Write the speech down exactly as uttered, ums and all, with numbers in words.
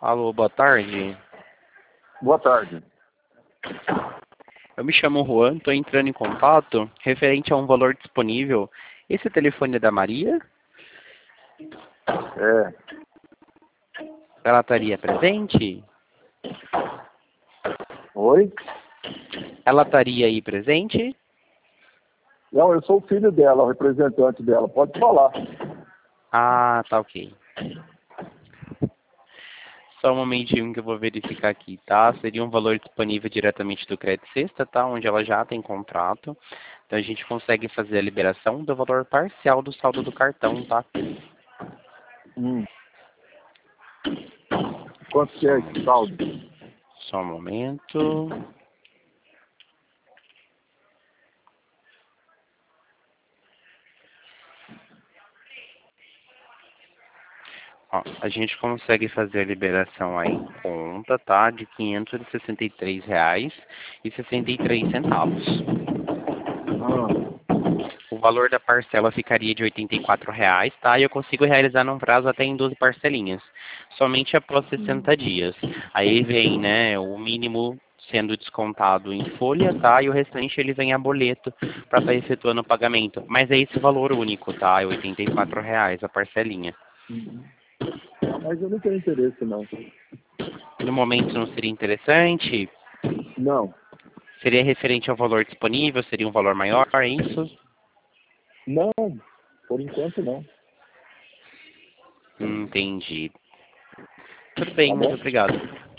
Alô, boa tarde. Boa tarde. Eu me chamo Juan, estou entrando em contato referente a um valor disponível. Esse telefone é da Maria? É. Ela estaria presente? Oi? Ela estaria aí presente? Não, eu sou o filho dela, o representante dela. Pode falar. Ah, tá ok. Só um momentinho que eu vou verificar aqui, tá? Seria um valor disponível diretamente do Crédito Sexta, tá? Onde ela já tem contrato. Então a gente consegue fazer a liberação do valor parcial do saldo do cartão, tá? Hum. Quanto que Só é um, esse saldo? só um momento. Ó, a gente consegue fazer a liberação aí em conta, tá? De quinhentos e sessenta e três reais e sessenta e três centavos. Ah. O valor da parcela ficaria de oitenta e quatro reais, tá? E eu consigo realizar num prazo até em doze parcelinhas, somente após sessenta dias. Aí vem, né, o mínimo sendo descontado em folha, tá? E o restante ele vem a boleto para estar efetuando o pagamento. Mas é esse valor único, tá? É oitenta e quatro reais a parcelinha. Uhum. Mas eu não tenho interesse, não. No momento não seria interessante? Não. Seria referente ao valor disponível? Seria um valor maior, é isso? Não, por enquanto não. Entendi. Tudo bem, Tá muito bom? obrigado.